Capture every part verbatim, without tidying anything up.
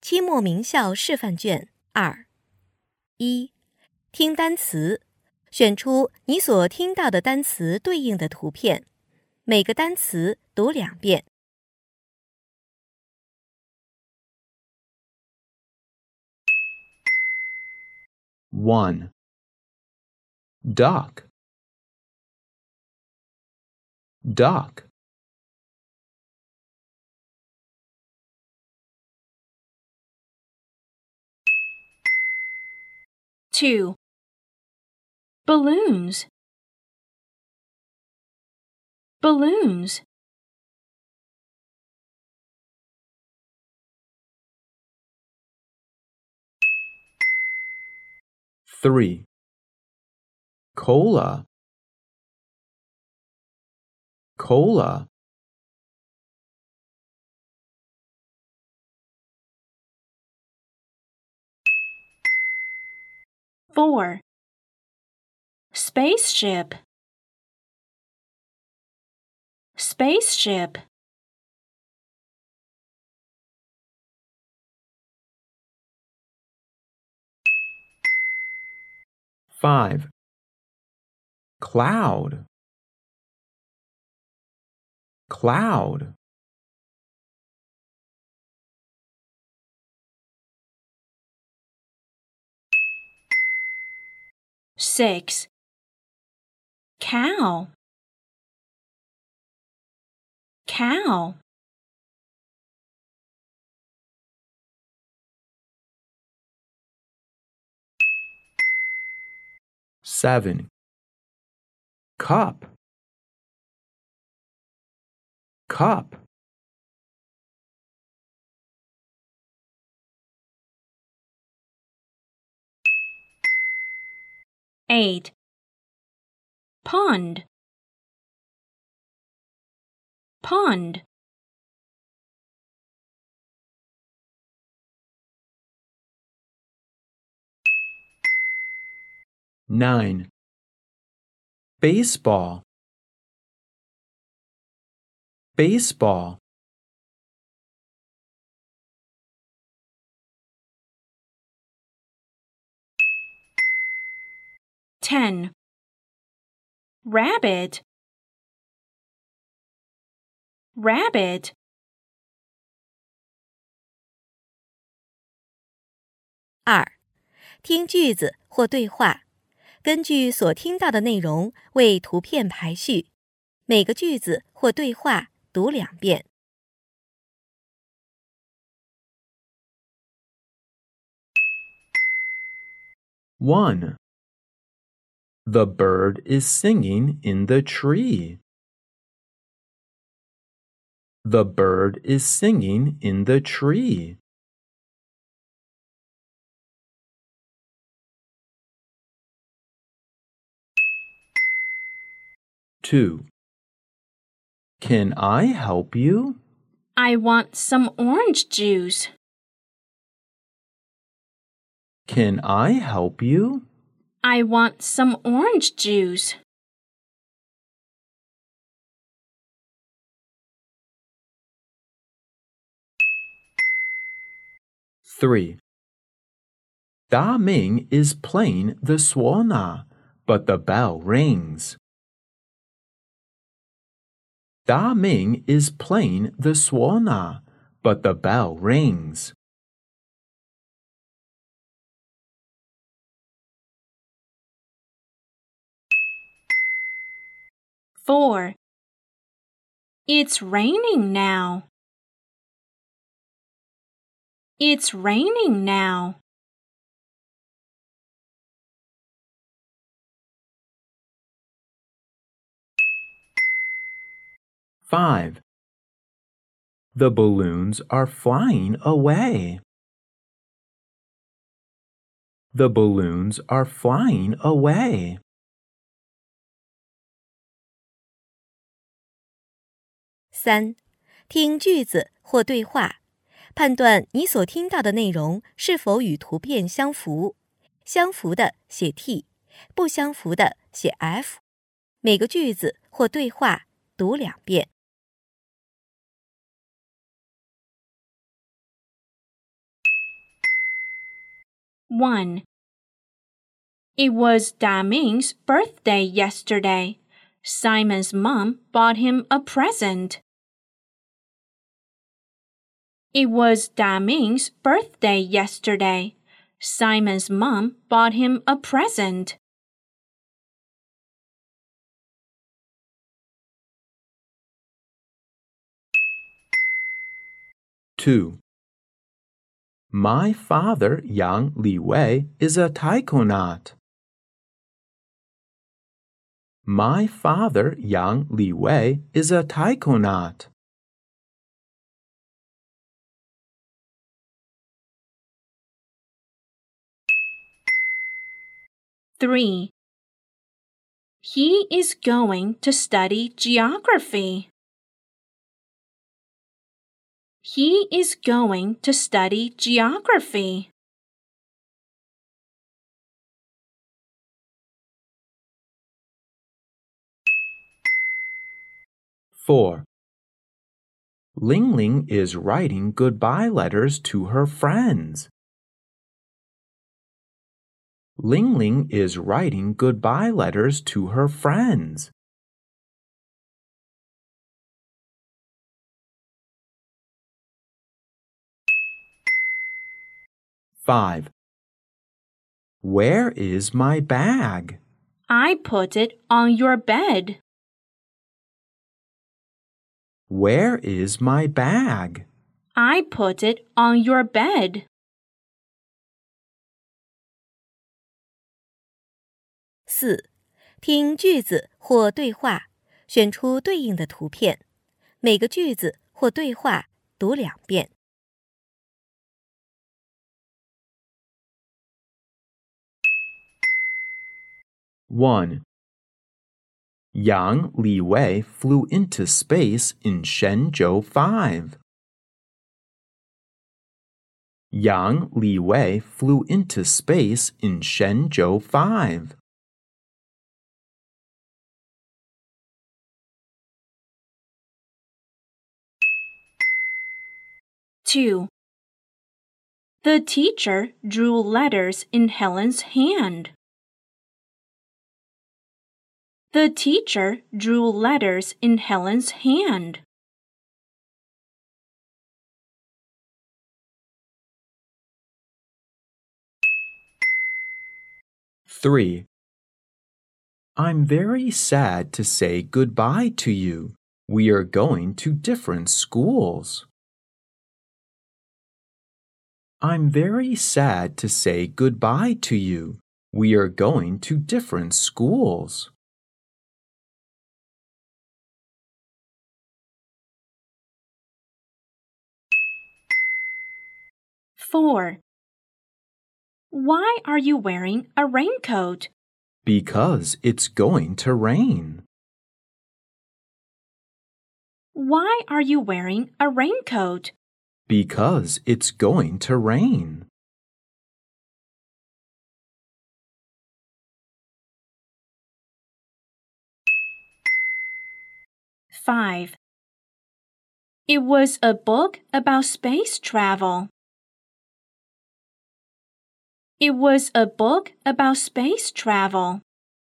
期末名校示范卷二。一、听单词，选出你所听到的单词对应的图片，每个单词读两遍。 one. Duck. Duck. two. Balloons. Balloons. three. Cola. Cola. four. Spaceship. Spaceship. five. Cloud. Cloud. six. Cow. Cow. seven. Cup. Cup. eight. Pond. Pond. nine. Baseball. Baseball. ten. Rabbit. Rabbit. 二、听句子或对话，根据所听到的内容为图片排序，每个句子或对话读两遍。 one. The bird is singing in the tree. The bird is singing in the tree. two. Can I help you? I want some orange juice. Can I help you? I want some orange juice. three. Da Ming is playing the Swana, but the bell rings. Da Ming is playing the Swana, but the bell rings. four. It's raining now. It's raining now. five. The balloons are flying away. The balloons are flying away. 三、听句子或对话，判断你所听到的内容是否与图片相符，相符的写 T， 不相符的写 F。每个句子或对话读两遍。 one. It was Daming's birthday yesterday. Simon's mom bought him a present. It was Daming's birthday yesterday. Simon's mom bought him a present. two. My father, Yang Li Wei, is a taikonaut. My father, Yang Li Wei, is a taikonaut. three. He is going to study geography. He is going to study geography. four. Ling Ling is writing goodbye letters to her friends. Ling Ling is writing goodbye letters to her friends. five. Where is my bag? I put it on your bed. Where is my bag? I put it on your bed. 四，听句子或对话，选出对应的图片，每个句子或对话读两遍。 one. Yang Li Wei flew into space in Shenzhou five. Yang Li Wei flew into space in Shenzhou five. two. The teacher drew letters in Helen's hand. The teacher drew letters in Helen's hand. three. I'm very sad to say goodbye to you. We are going to different schools. I'm very sad to say goodbye to you. We are going to different schools. four. Why are you wearing a raincoat? Because it's going to rain. Why are you wearing a raincoat? Because it's going to rain. five. It was a book about space travel. It was a book about space travel.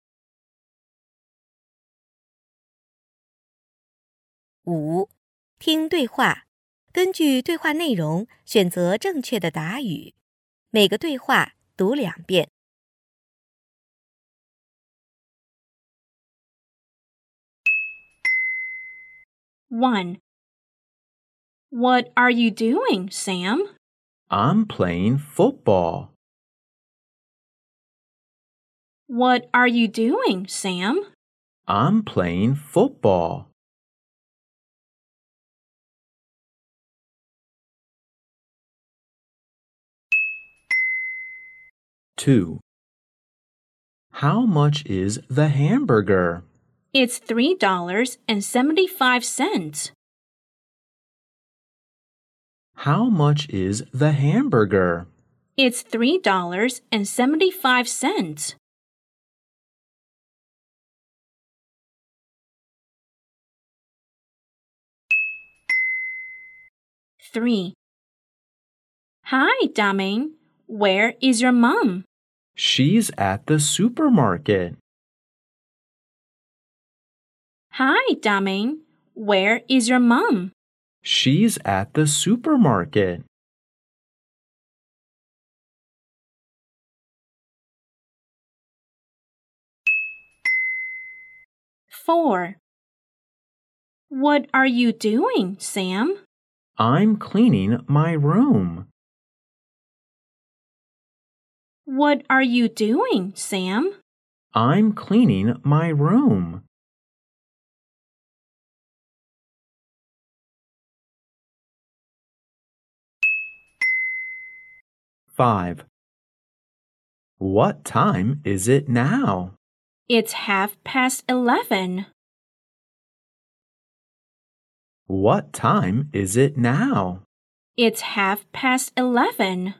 五，听对话，根据对话内容选择正确的答语，每个对话读两遍。 one. What are you doing, Sam? I'm playing football. What are you doing, Sam? I'm playing football. two. How much is the hamburger? It's three dollars and seventy-five cents. How much is the hamburger? It's three dollars and seventy-five cents. three. Hi, Daming. where is your mom? She's at the supermarket. Hi, Daming. Where is your mom? She's at the supermarket. Four. What are you doing, Sam? I'm cleaning my room. What are you doing, Sam? I'm cleaning my room. Five. What time is it now? It's half past eleven. What time is it now? It's half past eleven.